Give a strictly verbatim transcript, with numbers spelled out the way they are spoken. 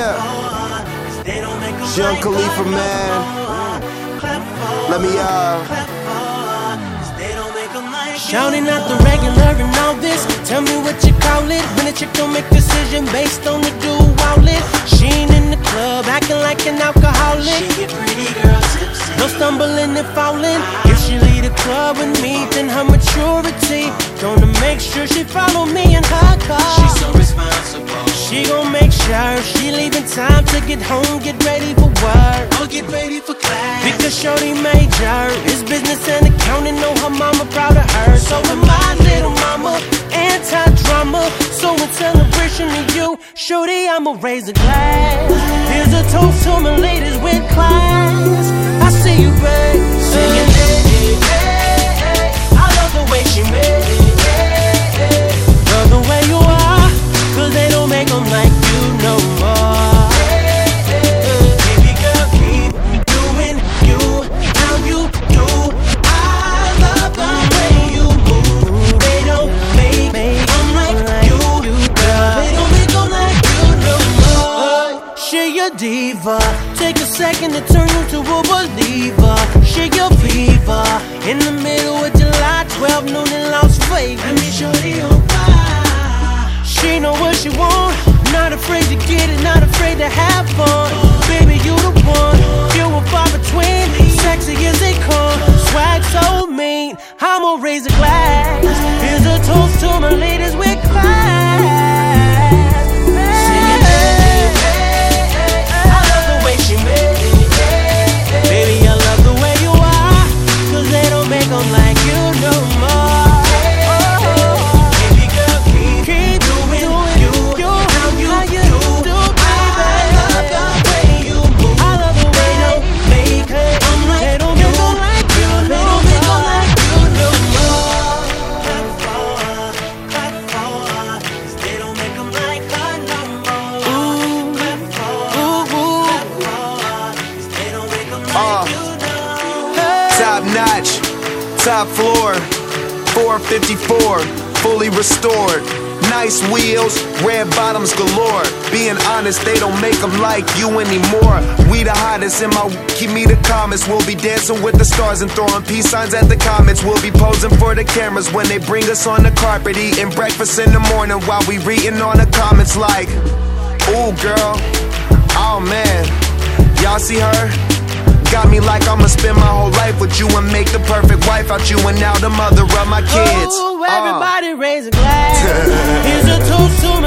Yeah. Young Khalifa, man. Let me, uh. Shouting out the regular and all this. Tell me what you call it when a chick don't make decision based on the dual outlet. She ain't in the club acting like an alcoholic. She a pretty girl tipsy. No stumbling and falling. If she lead a club with me, then her maturity gonna make sure she follow me in her car. She's so responsible. She gon' make sure she leaving time to get home, get ready for work, or get ready for class. Because shorty major is business and accounting. Know her mama proud of her. So am my little mama, anti-drama. So in celebration of you, shorty, I'ma raise a glass. Here's a toast to my ladies with class. I see you, babe, singing, hey, hey, hey, hey. I love the way she made it, hey, hey. Love the way you are, cause they don't make them like you no more. Hey, hey, hey. Baby girl, keep doing you, how you do. I love the way you move. They don't make them like you, girl. They don't make them like you no more. She a diva, take a second to turn you to a believer. She a fever, in the middle of July, twelve noon in Las Vegas. Let me show you why. She know what she want, not afraid to get it, not afraid to have fun. Baby, you the one, few and far between, sexy as they come, swag so mean. I'ma raise a glass. Here's a toast to my ladies with class. Singing, hey, hey, hey. I love the way she made it, hey, hey. Baby, I love the way you are, cause they don't make them like you no more. Baby girl, keep, keep doing, doing you, you, how you, how you do, do, baby. I love the way you move. I love the way they make them like they don't make them like you, they don't make them like you no more. Clap for her, clap for her, cause they don't make them like her no more. Ooh, clap for her, clap for her, cause they don't make them like you no more. Top notch, top floor, four fifty-four, fully restored. Nice wheels, red bottoms galore. Being honest, they don't make them like you anymore. We the hottest in my keep me the comments. We'll be dancing with the stars and throwing peace signs at the comets. We'll be posing for the cameras when they bring us on the carpet. Eating breakfast in the morning while we reading on the comments like, ooh girl, oh man, y'all see her? Got me like I'ma spend my whole life with you and make the perfect wife out you and now the mother of my kids. Oh, everybody uh. raise a glass. Here's a toast to